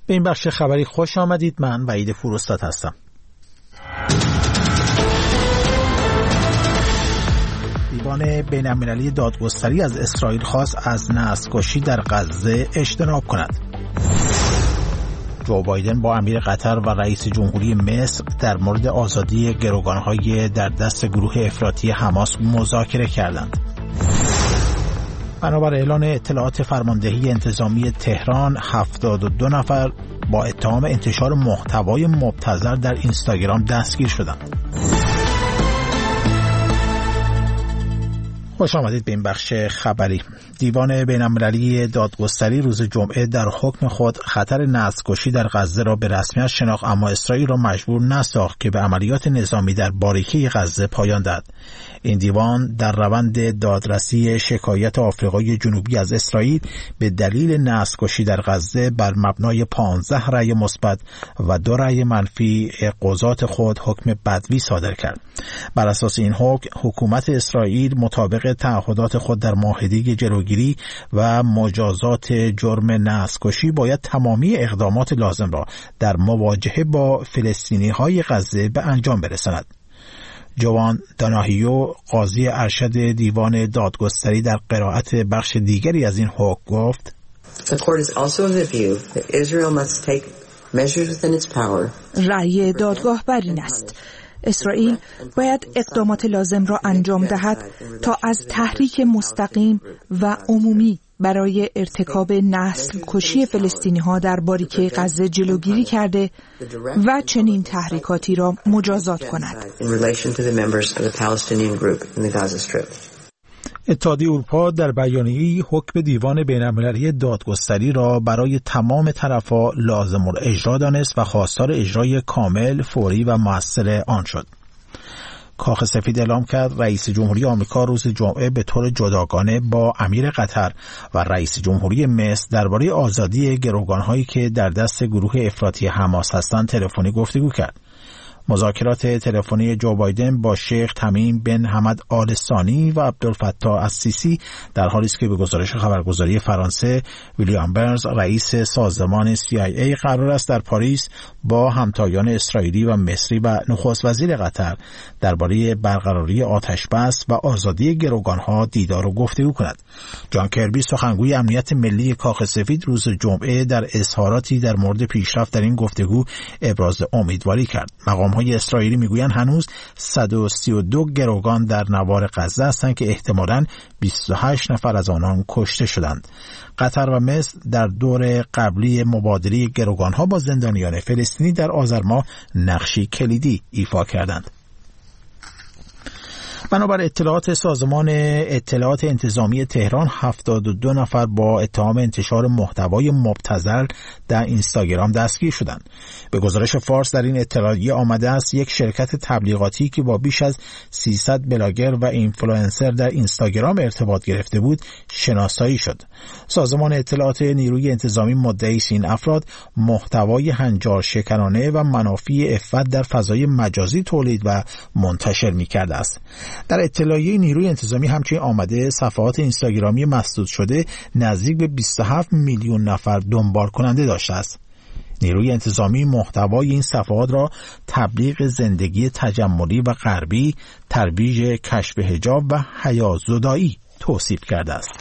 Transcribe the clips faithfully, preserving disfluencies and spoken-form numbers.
به این بخش خبری خوش آمدید. من وحید فروستاد هستم. دیوان بین‌المللی دادگستری از اسرائیل خواست از نسل‌کشی در غزه اجتناب کند. جو بایدن با امیر قطر و رئیس جمهوری مصر در مورد آزادی گروگان‌های در دست گروه افراطی حماس مذاکره کردند. بنابر اعلان اطلاعات فرماندهی انتظامی تهران، هفتاد و دو نفر با اتهام انتشار محتوای مبتذل در اینستاگرام دستگیر شدند. خوش آمدید به این بخش خبری. دیوان بین‌المللی دادگستری روز جمعه در حکم خود خطر نسل‌کشی در غزه را به رسمیت شناخت، اما اسرائیل را مجبور نساخت که به عملیات نظامی در باریکه غزه پایان دهد. این دیوان در روند دادرسی شکایت آفریقای جنوبی از اسرائیل به دلیل نسل‌کشی در غزه بر مبنای پانزده رأی مثبت و دو رأی منفی قضات خود حکم بدوی صادر کرد. بر اساس این حکم حکومت اسرائیل مطابق تعهدات خود در معاهده جلوگیری و مجازات جرم نسل‌کشی باید تمامی اقدامات لازم را در مواجهه با فلسطینی‌های غزه به انجام برساند. جوان داناهیو، قاضی ارشد دیوان دادگستری، در قرائت بخش دیگری از این حکم گفت: رأی دادگاه بر این است: اسرائیل باید اقدامات لازم را انجام دهد تا از تحریک مستقیم و عمومی برای ارتکاب نسل کشی فلسطینی ها در باریکه غزه جلوگیری کرده و چنین تحریکاتی را مجازات کند. اتحادیه اروپا در بیانیه‌ای حکم دیوان بین‌المللی دادگستری را برای تمام طرف‌ها لازم الاجرا دانست و خواستار اجرای کامل، فوری و مؤثر آن شد. کاخ سفید اعلام کرد رئیس جمهوری آمریکا روز جمعه به طور جداگانه با امیر قطر و رئیس جمهوری مصر درباره آزادی گروگان‌هایی که در دست گروه افراطی حماس هستند تلفنی گفتگو کرد. مذاکرات تلفنی جو بایدن با شیخ تمیم بن حمد آل ثانی و عبدالفتاح السیسی در حالی است که به گزارش خبرگزاری فرانسه ویلیام برنز رئیس سازمان سی آی ای قرار است در پاریس با همتایان اسرائیلی و مصری و نخست وزیر قطر درباره برقراری آتشبس و آزادی گروگان‌ها دیدار و گفتگو کند. جان کربی، سخنگوی امنیت ملی کاخ سفید، روز جمعه در اظهاراتی در مورد پیشرفت در این گفتگو ابراز امیدواری کرد. مقام‌های اسرائیلی میگویند هنوز صد و سی و دو گروگان در نوار غزه هستند که احتمالاً بیست و هشت نفر از آنان کشته شدند. قطر و مصر در دور قبلی مبادله گروگان‌ها با زندانیان فلسطینی در آذر ماه نقشی کلیدی ایفا کردند. بنابر اطلاعات سازمان اطلاعات انتظامی تهران، هفتاد و دو نفر با اتهام انتشار محتوای مبتذل در اینستاگرام دستگیر شدند. به گزارش فارس در این اطلاعیه آمده است یک شرکت تبلیغاتی که با بیش از سیصد بلاگر و اینفلوئنسر در اینستاگرام ارتباط گرفته بود شناسایی شد. سازمان اطلاعات نیروی انتظامی مدعی است این افراد محتوای هنجار شکنانه و منافی عفت در فضای مجازی تولید و منتشر می‌کرده است. در اطلاعیه نیروی انتظامی همچنین آمده صفحات اینستاگرامی مسدود شده نزدیک به بیست و هفت میلیون نفر دنبال کننده داشته است. نیروی انتظامی محتوای این صفحات را تبلیغ زندگی تجملی و غربی، ترویج کشف حجاب و حیازدایی توصیف کرده است.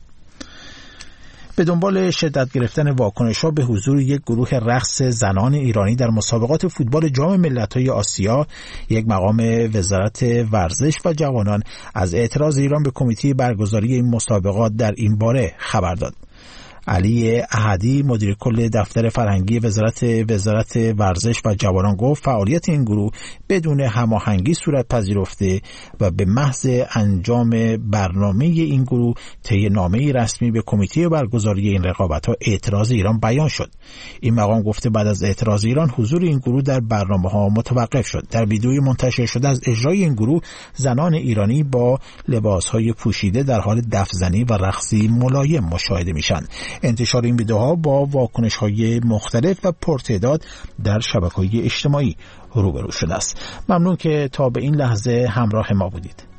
به دنبال شدت گرفتن واکنش‌ها به حضور یک گروه رقص زنان ایرانی در مسابقات فوتبال جام ملت‌های آسیا، یک مقام وزارت ورزش و جوانان از اعتراض ایران به کمیته برگزاری این مسابقات در این باره خبر داد. علی احدی، مدیر کل دفتر فرهنگی وزارت وزارت ورزش و جوانان، گفت فعالیت این گروه بدون هماهنگی صورت پذیرفته و به محض انجام برنامه این گروه طی نامه‌ای رسمی به کمیته برگزاری این رقابت‌ها اعتراض ایران بیان شد. این مقام گفته بعد از اعتراض ایران حضور این گروه در برنامه‌ها متوقف شد. در ویدئویی منتشر شده از اجرای این گروه، زنان ایرانی با لباس‌های پوشیده در حال دف‌زنی و رقصی ملایم مشاهده می‌شوند. انتشار این ویدئوها با واکنش‌های مختلف و پرتعداد در شبکه‌های اجتماعی روبرو شده است. ممنون که تا به این لحظه همراه ما بودید.